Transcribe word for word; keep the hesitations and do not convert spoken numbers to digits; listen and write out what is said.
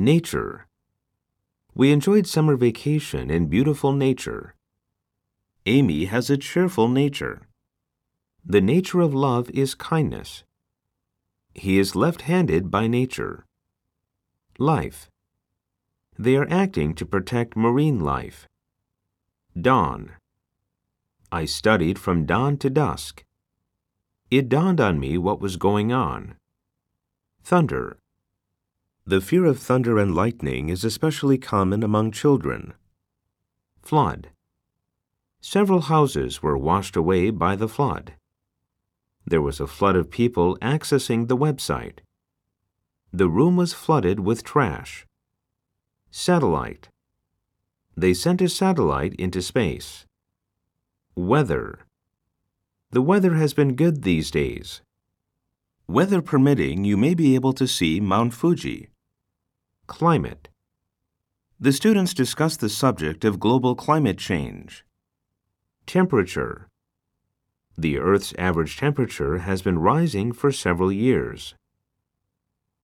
Nature. We enjoyed summer vacation in beautiful nature. Amy has a cheerful nature. The nature of love is kindness. He is left-handed by nature. Life. They are acting to protect marine life. Dawn. I studied from dawn to dusk. It dawned on me what was going on. Thunder. The fear of thunder and lightning is especially common among children. Flood. Several houses were washed away by the flood. There was a flood of people accessing the website. The room was flooded with trash. Satellite. They sent a satellite into space. Weather. The weather has been good these days. Weather permitting, you may be able to see Mount Fuji. Climate. The students discussed the subject of global climate change. Temperature. The Earth's average temperature has been rising for several years.